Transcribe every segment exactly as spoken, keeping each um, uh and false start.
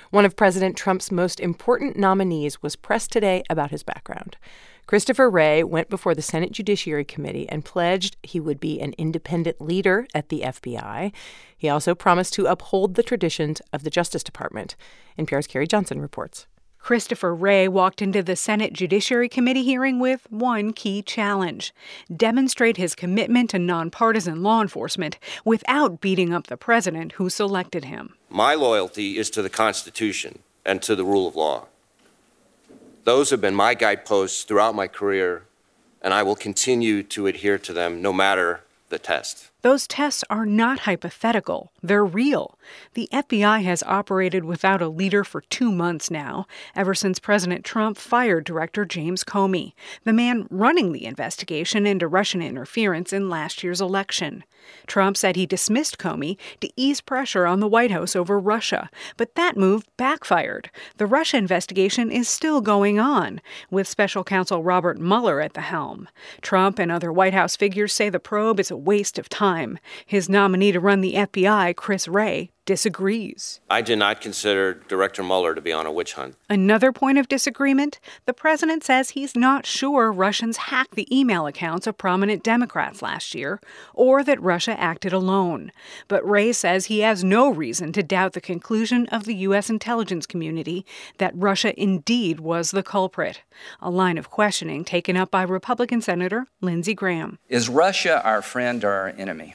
One of President Trump's most important nominees was pressed today about his background. Christopher Wray went before the Senate Judiciary Committee and pledged he would be an independent leader at the F B I. He also promised to uphold the traditions of the Justice Department. N P R's Carrie Johnson reports. Christopher Wray walked into the Senate Judiciary Committee hearing with one key challenge: demonstrate his commitment to nonpartisan law enforcement without beating up the president who selected him. My loyalty is to the Constitution and to the rule of law. Those have been my guideposts throughout my career, and I will continue to adhere to them no matter the test. Those tests are not hypothetical. They're real. The F B I has operated without a leader for two months now, ever since President Trump fired Director James Comey, the man running the investigation into Russian interference in last year's election. Trump said he dismissed Comey to ease pressure on the White House over Russia, but that move backfired. The Russia investigation is still going on, with special counsel Robert Mueller at the helm. Trump and other White House figures say the probe is a waste of time. His nominee to run the F B I, Chris Wray, disagrees. I did not consider Director Mueller to be on a witch hunt. Another point of disagreement, the president says he's not sure Russians hacked the email accounts of prominent Democrats last year, or that Russia acted alone. But Wray says he has no reason to doubt the conclusion of the U S intelligence community that Russia indeed was the culprit, a line of questioning taken up by Republican Senator Lindsey Graham. Is Russia our friend or our enemy?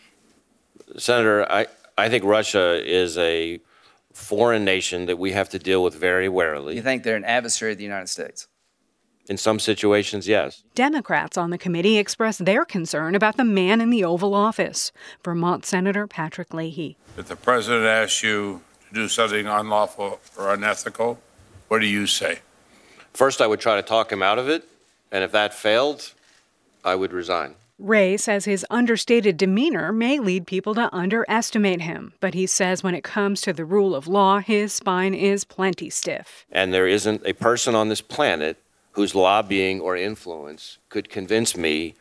Senator, I... I think Russia is a foreign nation that we have to deal with very warily. You think they're an adversary of the United States? In some situations, yes. Democrats on the committee expressed their concern about the man in the Oval Office, Vermont Senator Patrick Leahy. If the president asks you to do something unlawful or unethical, what do you say? First, I would try to talk him out of it, and if that failed, I would resign. Wray says his understated demeanor may lead people to underestimate him, but he says when it comes to the rule of law, his spine is plenty stiff. And there isn't a person on this planet whose lobbying or influence could convince me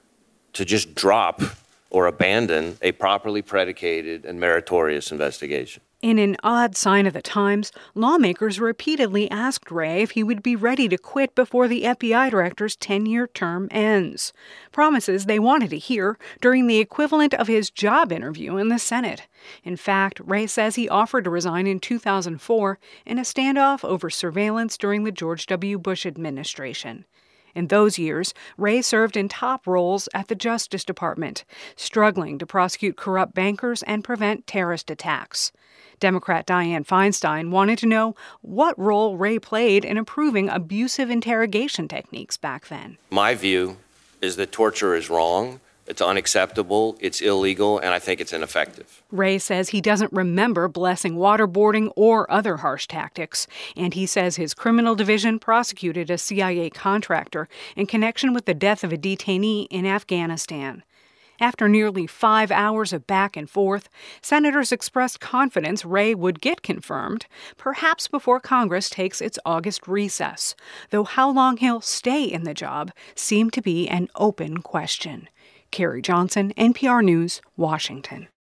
to just drop or abandon a properly predicated and meritorious investigation. In an odd sign of the times, lawmakers repeatedly asked Wray if he would be ready to quit before the F B I director's ten-year term ends. Promises they wanted to hear during the equivalent of his job interview in the Senate. In fact, Wray says he offered to resign in two thousand four in a standoff over surveillance during the George W. Bush administration. In those years, Wray served in top roles at the Justice Department, struggling to prosecute corrupt bankers and prevent terrorist attacks. Democrat Dianne Feinstein wanted to know what role Wray played in approving abusive interrogation techniques back then. My view is that torture is wrong, it's unacceptable, it's illegal, and I think it's ineffective. Wray says he doesn't remember blessing waterboarding or other harsh tactics, and he says his criminal division prosecuted a C I A contractor in connection with the death of a detainee in Afghanistan. After nearly five hours of back and forth, senators expressed confidence Wray would get confirmed, perhaps before Congress takes its August recess, though how long he'll stay in the job seemed to be an open question. Carrie Johnson, N P R News, Washington.